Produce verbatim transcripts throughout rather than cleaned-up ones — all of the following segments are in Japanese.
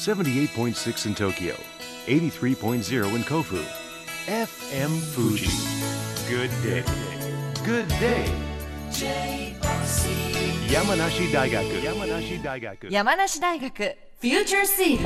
seventy-eight point six in Tokyo, eighty-three point zero in Kofu. エフエム Fuji. Good day. Good day. 山梨大学山梨大学山梨大学 Future Seed。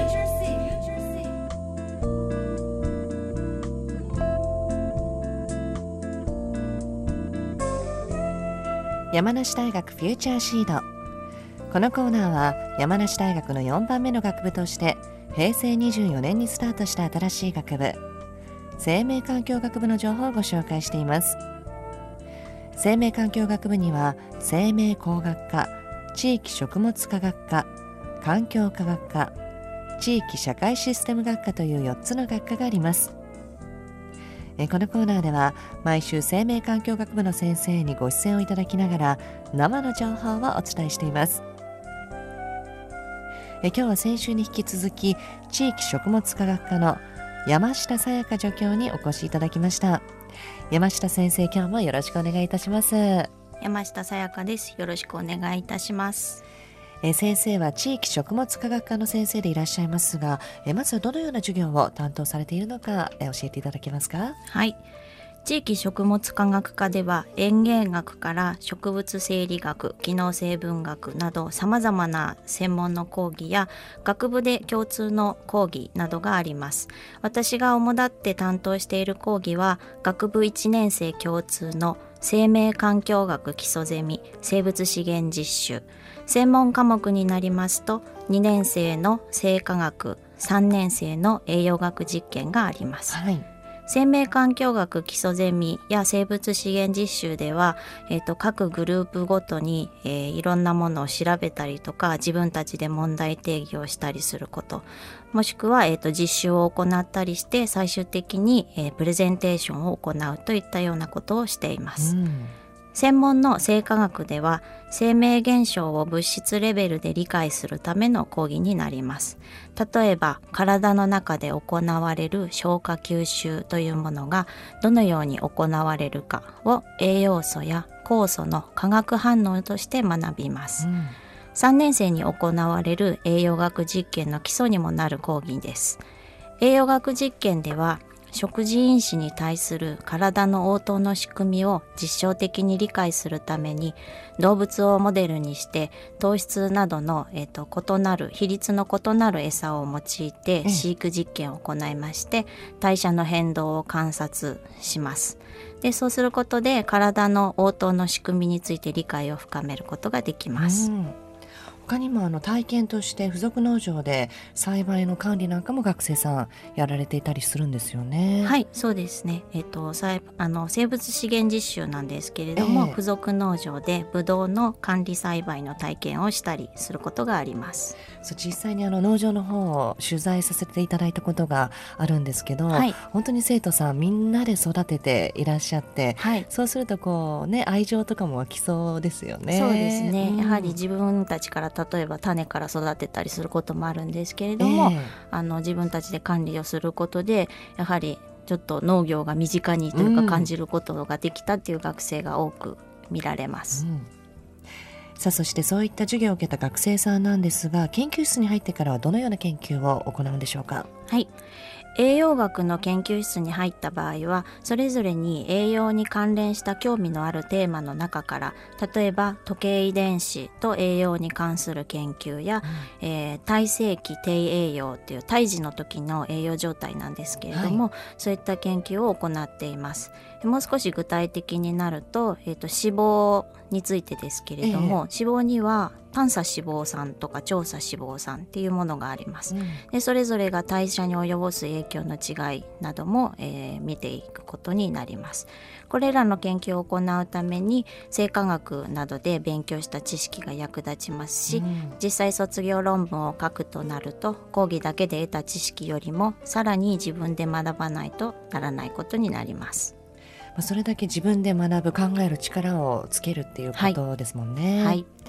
山梨大学フューチャーシード。このコーナーは山梨大学のよんばんめの学部としてへいせいにじゅうよねんにスタートした新しい学部、生命環境学部の情報をご紹介しています。生命環境学部には生命工学科、地域食物科学科、環境科学科、地域社会システム学科というよっつの学科があります。えこのコーナーでは毎週生命環境学部の先生にご出演をいただきながら生の情報をお伝えしています。え今日は先週に引き続き地域食物科学科の山下さやか助教にお越しいただきました。山下先生、今日もよろしくお願いいたします。 山下さやかです。よろしくお願いいたします。 え先生は地域食物科学科の先生でいらっしゃいますが、えまずはどのような授業を担当されているのかえ教えていただけますか？ はい、地域食物科学科では園芸学から植物生理学、機能成分学などさまざまな専門の講義や学部で共通の講義などがあります。私が主だって担当している講義は学部いちねん生共通の生命環境学基礎ゼミ生物資源実習、専門科目になりますとにねん生の生化学、さんねん生の栄養学実験があります。 はい、 生命環境学基礎ゼミや生物資源実習では、えーと、各グループごとに、えー、いろんなものを調べたりとか自分たちで問題定義をしたりすること、もしくは、えーと、実習を行ったりして最終的に、えー、プレゼンテーションを行うといったようなことをしています。うん、専門の生化学では生命現象を物質レベルで理解するための講義になります。例えば体の中で行われる消化吸収というものがどのように行われるかを栄養素や酵素の化学反応として学びます。うん、さんねん生に行われる栄養学実験の基礎にもなる講義です。栄養学実験では食事因子に対する体の応答の仕組みを実証的に理解するために動物をモデルにして糖質などの、えーと、異なる比率の異なる餌を用いて飼育実験を行いまして、うん、代謝の変動を観察します。でそうすることで体の応答の仕組みについて理解を深めることができます。うん、 他にもあの体験として付属農場で栽培の管理なんかも学生さんやられていたりするんですよね。 はい、そうですね。えっと、あの生物資源実習なんですけれども、えー、付属農場でブドウの管理栽培の体験をしたりすることがあります。 そう実際にあの農場の方を取材させていただいたことがあるんですけど、はい、本当に生徒さんみんなで育てていらっしゃって、はい、そうするとこうね愛情とかも湧きそうですよね。 そうですね、うん、やはり自分たちから例えば種から育てたりすることもあるんですけれども、えー、あの自分たちで管理をすることでやはりちょっと農業が身近にというか感じることができたっていう学生が多く見られます。うん、 さあそしてそういった授業を受けた学生さんなんですが、研究室に入ってからはどのような研究を行うんでしょうか？ はい、栄養学の研究室に入った場合はそれぞれに栄養に関連した興味のあるテーマの中から、例えば時計遺伝子と栄養に関する研究や、うん、えー、胎生期低栄養という胎児の時の栄養状態なんですけれども、はい、そういった研究を行っています。もう少し具体的になると、えーと、脂肪についてですけれども、えー、脂肪には短鎖脂肪酸とか長鎖脂肪酸っていうものがあります。うん、でそれぞれが代謝に及ぼす影響の違いなども、えー、見ていくことになります。これらの研究を行うために生化学などで勉強した知識が役立ちますし、うん、実際卒業論文を書くとなると講義だけで得た知識よりもさらに自分で学ばないとならないことになります。 それだけ自分で学ぶ考える力をつけるっていうことですもんね。はいはい、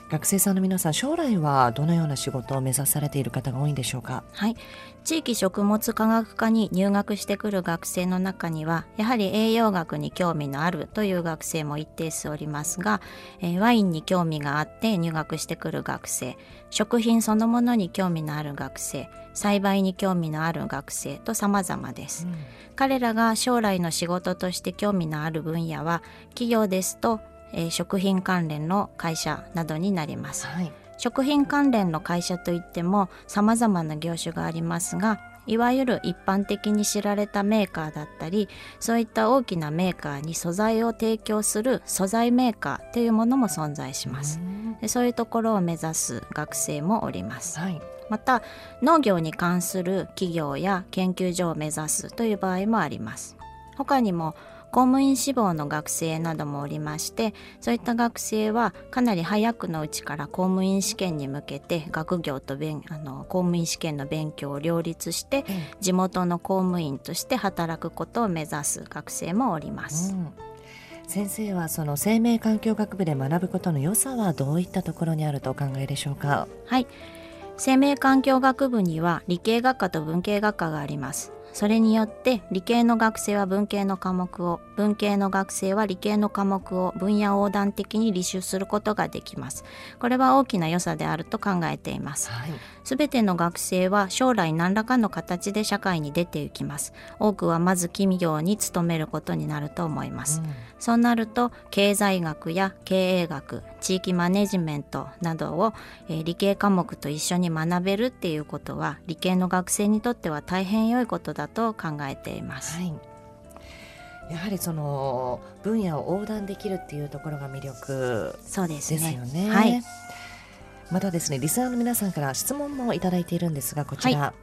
学生さんの皆さん、将来はどのような仕事を目指されている方が多いんでしょうか？ はい、地域食物科学科に入学してくる学生の中にはやはり栄養学に興味のあるという学生も一定数おりますが、えー、ワインに興味があって入学してくる学生、食品そのものに興味のある学生、栽培に興味のある学生と様々です、うん、彼らが将来の仕事として興味のある分野は企業ですとえー、食品関連の会社などになります、はい、食品関連の会社といっても様々な業種がありますが、いわゆる一般的に知られたメーカーだったり、そういった大きなメーカーに素材を提供する素材メーカーというものも存在します。でそういうところを目指す学生もおります、はい、また農業に関する企業や研究所を目指すという場合もあります。他にも公務員志望の学生などもおりまして、そういった学生はかなり早くのうちから公務員試験に向けて学業と勉あの公務員試験の勉強を両立して、うん、地元の公務員として働くことを目指す学生もおります、うん、 先生はその生命環境学部で学ぶことの良さはどういったところにあるとお考えでしょうか？ はい、生命環境学部には理系学科と文系学科があります。それによって理系の学生は文系の科目を、文系の学生は理系の科目を分野横断的に履修することができます。これは大きな良さであると考えています。すべ、はい、ての学生は将来何らかの形で社会に出ていきます。多くはまず企業に勤めることになると思います、うん、そうなると経済学や経営学、地域マネジメントなどを、えー、理系科目と一緒に学べるっていうことは理系の学生にとっては大変良いことだと考えています、はい、 やはりその分野を横断できるっていうところが魅力ですよね。そうですね、はい、またですね、リスナーの皆さんから質問もいただいているんですが、こちら、はい、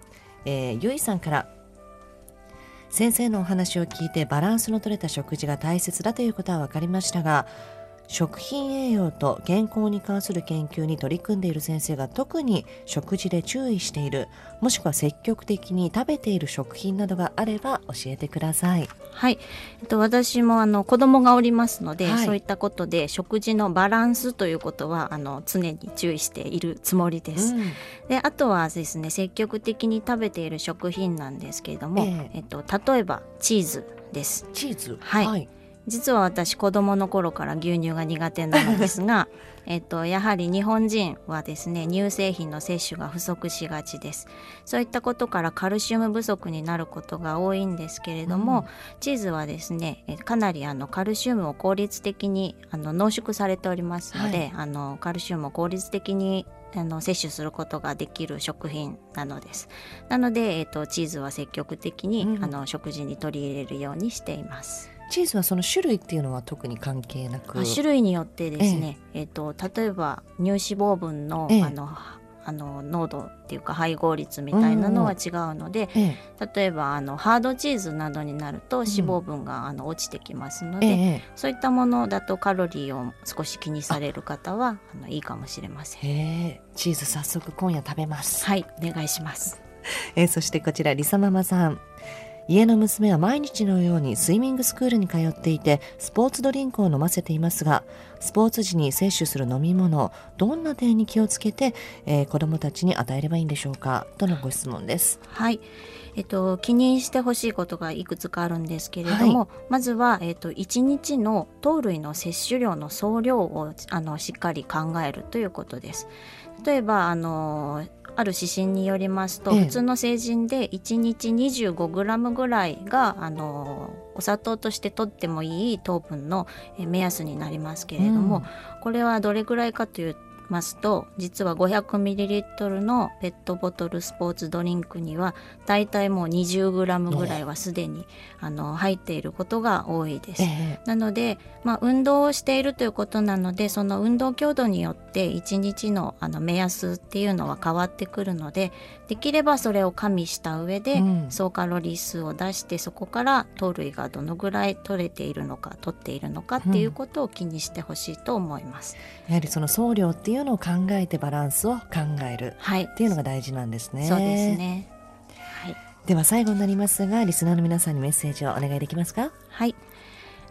えー、ゆいさんから、先生のお話を聞いてバランスの取れた食事が大切だということは分かりましたが、食品栄養と健康に関する研究に取り組んでいる先生が特に食事で注意している、もしくは積極的に食べている食品などがあれば教えてください。 はい、えっと、私もあの子供がおりますので、はい、そういったことで食事のバランスということはあの常に注意しているつもりです、うん、であとはですね、積極的に食べている食品なんですけれども、えーえっと、例えばチーズです。 チーズ、 はい、はい、実は私子供の頃から牛乳が苦手なのですがえっと、やはり日本人はですね、乳製品の摂取が不足しがちです。そういったことからカルシウム不足になることが多いんですけれども、うん、チーズはですね、かなりあのカルシウムを効率的にあの濃縮されておりますので、はい、あのカルシウムを効率的にあの摂取することができる食品なのです。なので、えっと、チーズは積極的に、うん、あの食事に取り入れるようにしています。 チーズはその種類っていうのは特に関係なく、 種類によってですね、えええー、と例えば乳脂肪分の、ええ、あのあの濃度っていうか配合率みたいなのは違うので、うんええ、例えばあのハードチーズなどになると脂肪分が、うん、あの落ちてきますので、え、そういったものだとカロリーを少し気にされる方はあのいいかもしれません。 へー、チーズ早速今夜食べます。 はい、お願いします。 えそしてこちらリサママさん、家の娘は毎日のようにスイミングスクールに通っていてスポーツドリンクを飲ませていますが、スポーツ時に摂取する飲み物、どんな点に気をつけて、えー、子どもたちに与えればいいんでしょうか、とのご質問です。 はい、えっと、気にしてほしいことがいくつかあるんですけれども、はい、まずは、えっと、いちにちの糖類の摂取量の総量をあのしっかり考えるということです。例えばあのある指針によりますと、ええ、普通の成人でいちにち にじゅうごグラム ぐらいがあのお砂糖として取ってもいい糖分の目安になりますけれども、うん、これはどれぐらいかというますと、実は ごひゃくミリリットル のペットボトルスポーツドリンクにはだいたいもう にじゅうグラム ぐらいはすでにあの入っていることが多いです、えー、なので、まあ、運動をしているということなので、その運動強度によっていちにち の, あの目安っていうのは変わってくるので、できればそれを加味した上で、うん、総カロリー数を出して、そこから糖類がどのぐらい取れているのか取っているのかっていうことを気にしてほしいと思います、 うん、やはりその総量っていういうのを考えてバランスを考える、はい、っていうのが大事なんですね。 そうですね、はい、 では最後になりますが、リスナーの皆さんにメッセージをお願いできますか。 はい、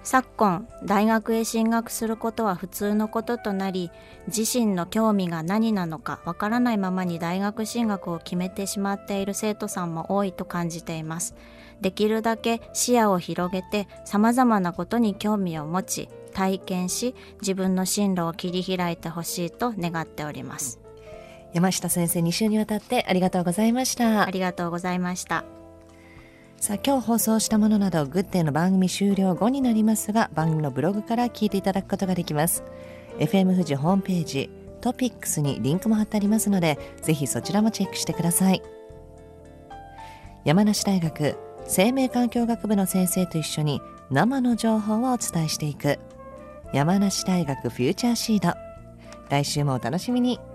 昨今大学へ進学することは普通のこととなり、自身の興味が何なのかわからないままに大学進学を決めてしまっている生徒さんも多いと感じています。できるだけ視野を広げてさまざまなことに興味を持ち体験し、自分の進路を切り開いてほしいと願っております。 山下先生、に週にわたってありがとうございました。 ありがとうございました。 さあ、今日放送したものなどグッデイの番組終了後になりますが、番組のブログから聞いていただくことができます。 エフエム 富士ホームページトピックスにリンクも貼ってありますので、ぜひそちらもチェックしてください。山梨大学生命環境学部の先生と一緒に生の情報をお伝えしていく山梨大学フューチャーシード、来週もお楽しみに。